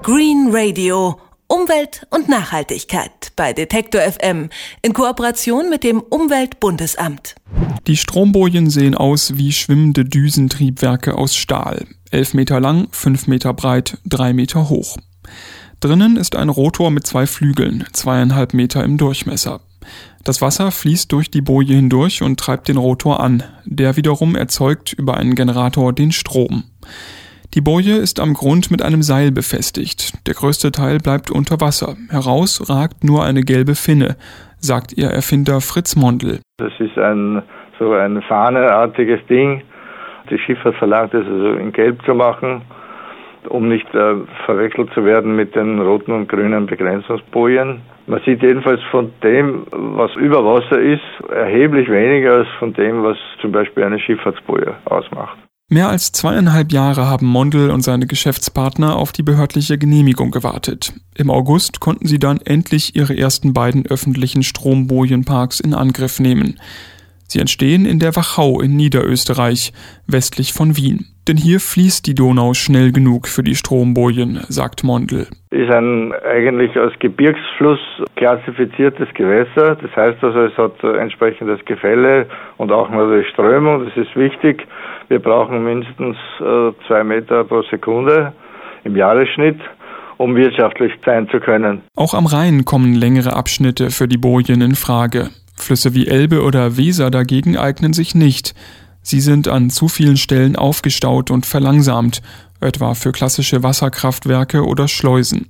Green Radio. Umwelt und Nachhaltigkeit bei Detektor FM in Kooperation mit dem Umweltbundesamt. Die Strombojen sehen aus wie schwimmende Düsentriebwerke aus Stahl. 11 Meter lang, 5 Meter breit, 3 Meter hoch. Drinnen ist ein Rotor mit 2 Flügeln, 2,5 Meter im Durchmesser. Das Wasser fließt durch die Boje hindurch und treibt den Rotor an. Der wiederum erzeugt über einen Generator den Strom. Die Boje ist am Grund mit einem Seil befestigt. Der größte Teil bleibt unter Wasser. Heraus ragt nur eine gelbe Finne, sagt ihr Erfinder Fritz Mondl. Das ist ein fahneartiges Ding. Die Schifffahrt verlangt es also in Gelb zu machen, um nicht verwechselt zu werden mit den roten und grünen Begrenzungsbojen. Man sieht jedenfalls von dem, was über Wasser ist, erheblich weniger als von dem, was zum Beispiel eine Schifffahrtsboje ausmacht. Mehr als 2,5 Jahre haben Mondl und seine Geschäftspartner auf die behördliche Genehmigung gewartet. Im August konnten sie dann endlich ihre ersten beiden öffentlichen Strombojenparks in Angriff nehmen. Sie entstehen in der Wachau in Niederösterreich, westlich von Wien. Denn hier fließt die Donau schnell genug für die Strombojen, sagt Mondl. Ist ein eigentlich als Gebirgsfluss klassifiziertes Gewässer. Das heißt also, es hat entsprechendes Gefälle und auch natürlich Strömung. Das ist wichtig. Wir brauchen mindestens 2 Meter pro Sekunde im Jahresschnitt, um wirtschaftlich sein zu können. Auch am Rhein kommen längere Abschnitte für die Bojen in Frage. Flüsse wie Elbe oder Weser dagegen eignen sich nicht. Sie sind an zu vielen Stellen aufgestaut und verlangsamt, etwa für klassische Wasserkraftwerke oder Schleusen.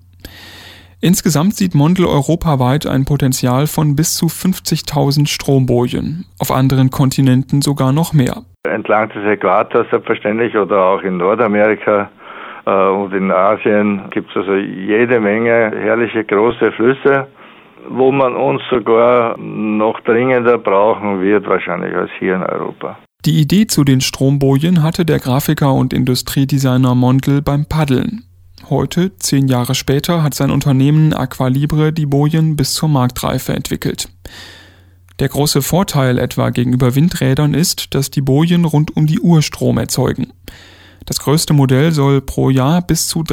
Insgesamt sieht Mondl europaweit ein Potenzial von bis zu 50.000 Strombojen, auf anderen Kontinenten sogar noch mehr. Entlang des Äquators selbstverständlich oder auch in Nordamerika und in Asien gibt es also jede Menge herrliche große Flüsse, wo man uns sogar noch dringender brauchen wird wahrscheinlich als hier in Europa. Die Idee zu den Strombojen hatte der Grafiker und Industriedesigner Mondl beim Paddeln. Heute, 10 Jahre später, hat sein Unternehmen Aqualibre die Bojen bis zur Marktreife entwickelt. Der große Vorteil etwa gegenüber Windrädern ist, dass die Bojen rund um die Uhr Strom erzeugen. Das größte Modell soll pro Jahr bis zu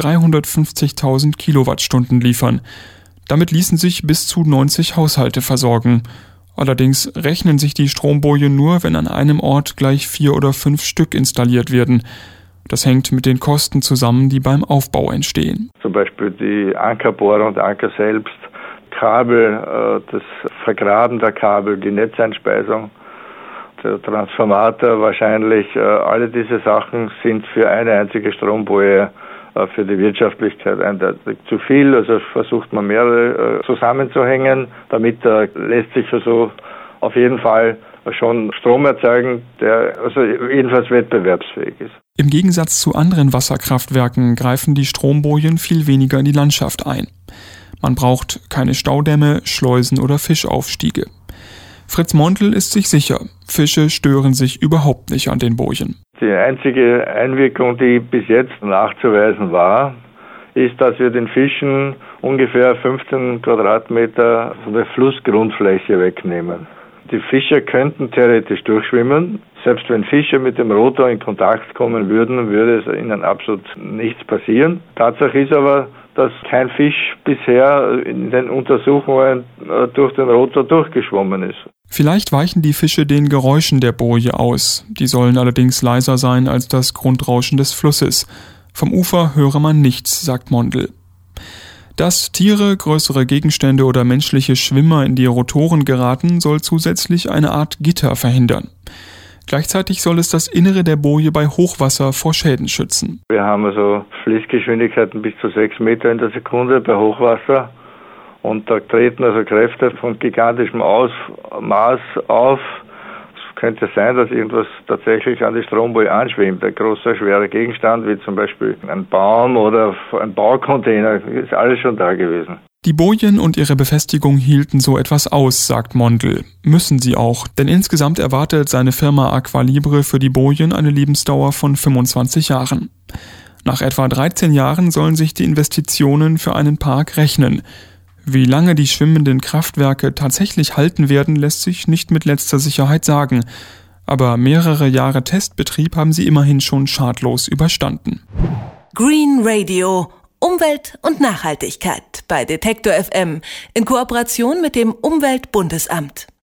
350.000 Kilowattstunden liefern. Damit ließen sich bis zu 90 Haushalte versorgen. Allerdings rechnen sich die Strombojen nur, wenn an einem Ort gleich 4 oder 5 Stück installiert werden. Das hängt mit den Kosten zusammen, die beim Aufbau entstehen. Zum Beispiel die Ankerbohrer und Anker selbst, Kabel, das Vergraben der Kabel, die Netzeinspeisung, der Transformator wahrscheinlich, alle diese Sachen sind für eine einzige Stromboje für die Wirtschaftlichkeit eindeutig zu viel. Also versucht man mehrere zusammenzuhängen, damit lässt sich also auf jeden Fall schon Strom erzeugen, der also jedenfalls wettbewerbsfähig ist. Im Gegensatz zu anderen Wasserkraftwerken greifen die Strombojen viel weniger in die Landschaft ein. Man braucht keine Staudämme, Schleusen oder Fischaufstiege. Fritz Mondl ist sich sicher, Fische stören sich überhaupt nicht an den Bojen. Die einzige Einwirkung, die bis jetzt nachzuweisen war, ist, dass wir den Fischen ungefähr 15 Quadratmeter von der Flussgrundfläche wegnehmen. Die Fischer könnten theoretisch durchschwimmen. Selbst wenn Fische mit dem Rotor in Kontakt kommen würden, würde es ihnen absolut nichts passieren. Tatsache ist aber, dass kein Fisch bisher in den Untersuchungen durch den Rotor durchgeschwommen ist. Vielleicht weichen die Fische den Geräuschen der Boje aus. Die sollen allerdings leiser sein als das Grundrauschen des Flusses. Vom Ufer höre man nichts, sagt Mondl. Dass Tiere, größere Gegenstände oder menschliche Schwimmer in die Rotoren geraten, soll zusätzlich eine Art Gitter verhindern. Gleichzeitig soll es das Innere der Boje bei Hochwasser vor Schäden schützen. Wir haben also Fließgeschwindigkeiten bis zu 6 Meter in der Sekunde bei Hochwasser. Und da treten also Kräfte von gigantischem Ausmaß auf. Es könnte sein, dass irgendwas tatsächlich an die Stromboje anschwimmt. Ein großer, schwerer Gegenstand, wie zum Beispiel ein Baum oder ein Baucontainer, ist alles schon da gewesen. Die Bojen und ihre Befestigung hielten so etwas aus, sagt Mondl. Müssen sie auch, denn insgesamt erwartet seine Firma Aqualibre für die Bojen eine Lebensdauer von 25 Jahren. Nach etwa 13 Jahren sollen sich die Investitionen für einen Park rechnen. Wie lange die schwimmenden Kraftwerke tatsächlich halten werden, lässt sich nicht mit letzter Sicherheit sagen. Aber mehrere Jahre Testbetrieb haben sie immerhin schon schadlos überstanden. Green Radio. Umwelt und Nachhaltigkeit bei Detektor FM in Kooperation mit dem Umweltbundesamt.